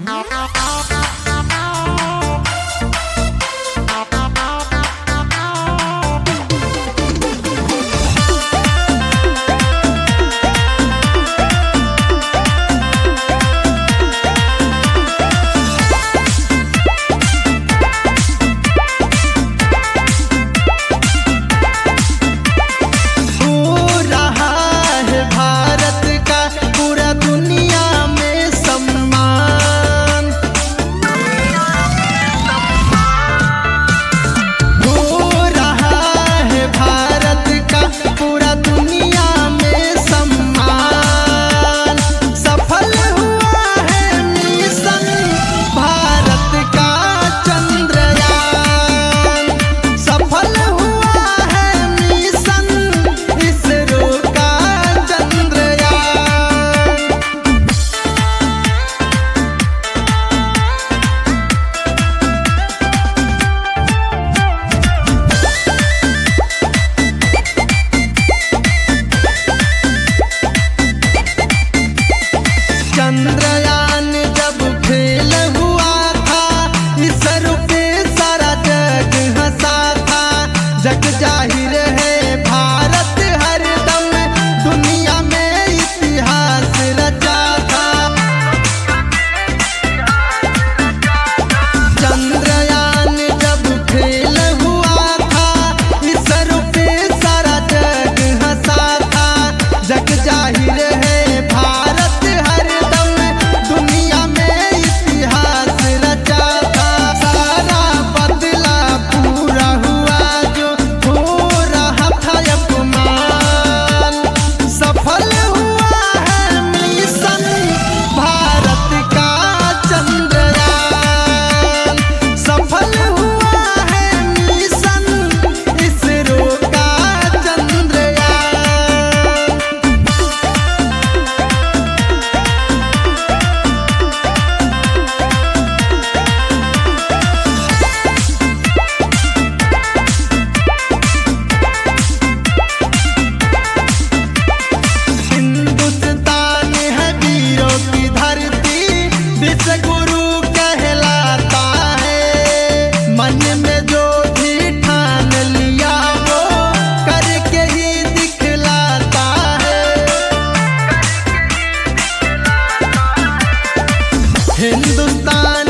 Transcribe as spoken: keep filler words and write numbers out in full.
चंद्रयान जब फेल हुआ था, इसरो पे सारा जग हंसा था। जग जाहिर है भारत हरदम दुनिया में इतिहास रचा था। चंद्रयान जब फेल हुआ था, इसरो पे सारा जग हंसा था। जग जाहिर है भारत गुरु कहलाता है। मन में जो भी ठान लिया वो करके ही दिखलाता है। हिंदुस्तान